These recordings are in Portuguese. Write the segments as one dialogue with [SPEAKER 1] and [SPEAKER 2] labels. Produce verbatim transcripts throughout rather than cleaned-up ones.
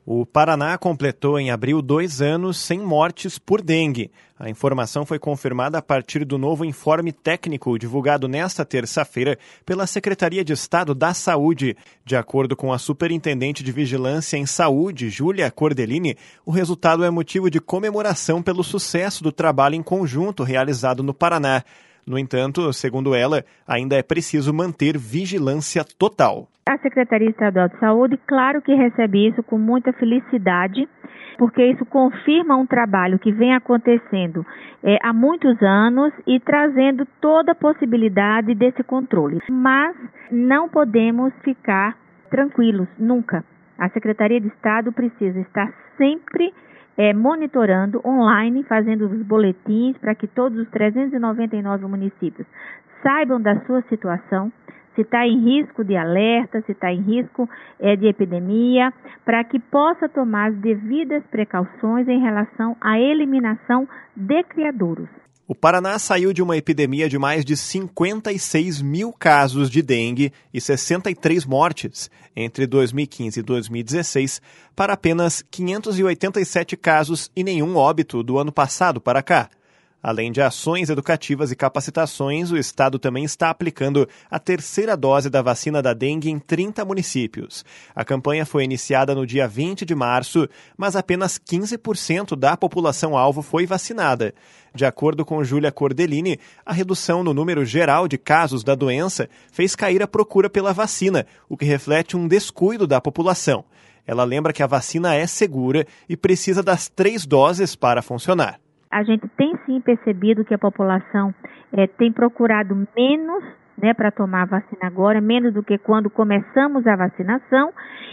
[SPEAKER 1] O Paraná completou em abril dois anos sem mortes por dengue. A informação foi confirmada a partir do novo informe técnico divulgado nesta terça-feira pela Secretaria de Estado da Saúde. De acordo com a Superintendente de Vigilância em Saúde, Júlia Cordelini, o resultado é motivo de comemoração pelo sucesso do trabalho em conjunto realizado no Paraná. No entanto, segundo ela, ainda é preciso manter vigilância total.
[SPEAKER 2] A Secretaria Estadual de Saúde, claro que recebe isso com muita felicidade, porque isso confirma um trabalho que vem acontecendo é, há muitos anos e trazendo toda a possibilidade desse controle. Mas não podemos ficar tranquilos, nunca. A Secretaria de Estado precisa estar sempre É, monitorando online, fazendo os boletins para que todos os trezentos e noventa e nove municípios saibam da sua situação, se está em risco de alerta, se está em risco é, de epidemia, para que possa tomar as devidas precauções em relação à eliminação de criadouros.
[SPEAKER 1] O Paraná saiu de uma epidemia de mais de cinquenta e seis mil casos de dengue e sessenta e três mortes entre dois mil e quinze e dois mil e dezesseis para apenas quinhentos e oitenta e sete casos e nenhum óbito do ano passado para cá. Além de ações educativas e capacitações, o Estado também está aplicando a terceira dose da vacina da dengue em trinta municípios. A campanha foi iniciada no dia vinte de março, mas apenas quinze por cento da população-alvo foi vacinada. De acordo com Júlia Cordelini, a redução no número geral de casos da doença fez cair a procura pela vacina, o que reflete um descuido da população. Ela lembra que a vacina é segura e precisa das três doses para funcionar.
[SPEAKER 2] A gente tem sim percebido que a população é, tem procurado menos né, para tomar a vacina agora, menos do que quando começamos a vacinação,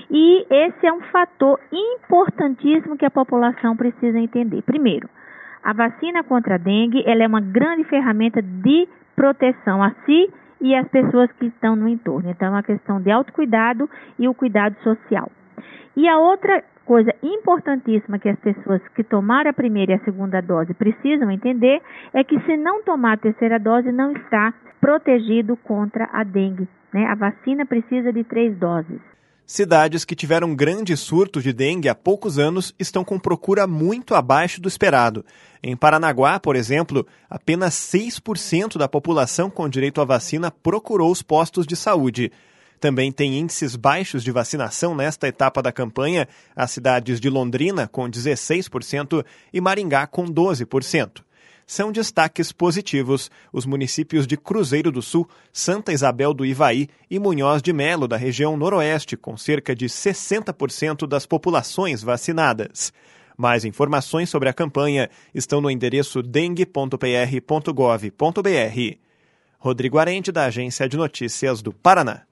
[SPEAKER 2] e esse é um fator importantíssimo que a população precisa entender. Primeiro, a vacina contra a dengue ela é uma grande ferramenta de proteção a si e às pessoas que estão no entorno. Então, é uma questão de autocuidado e o cuidado social. E a outra coisa importantíssima que as pessoas que tomaram a primeira e a segunda dose precisam entender é que se não tomar a terceira dose não está protegido contra a dengue, né? A vacina precisa de três doses.
[SPEAKER 1] Cidades que tiveram grande surto de dengue há poucos anos estão com procura muito abaixo do esperado. Em Paranaguá, por exemplo, apenas seis por cento da população com direito à vacina procurou os postos de saúde. Também tem índices baixos de vacinação nesta etapa da campanha, as cidades de Londrina, com dezesseis por cento, e Maringá, com doze por cento. São destaques positivos os municípios de Cruzeiro do Sul, Santa Isabel do Ivaí e Munhoz de Melo, da região noroeste, com cerca de sessenta por cento das populações vacinadas. Mais informações sobre a campanha estão no endereço dengue ponto p r ponto gov ponto b r. Rodrigo Arente, da Agência de Notícias do Paraná.